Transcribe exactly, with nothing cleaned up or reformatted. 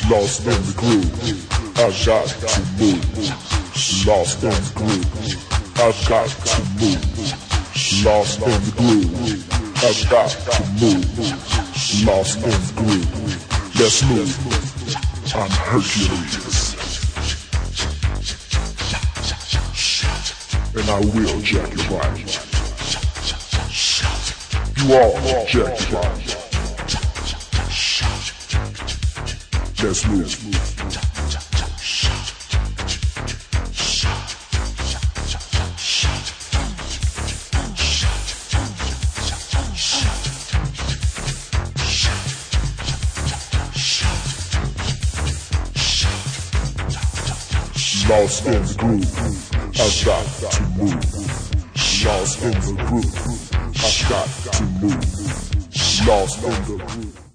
Lost in the groove, I got to move. Lost in the groove, I got to move. Lost in the groove, I got to move. Lost in the groove, let's move. I'm Hercules, and I will jack your body. You all jack your body. Let's move. Lost in the groove, I got to move. Lost in the groove, I got to move. Lost in the groove.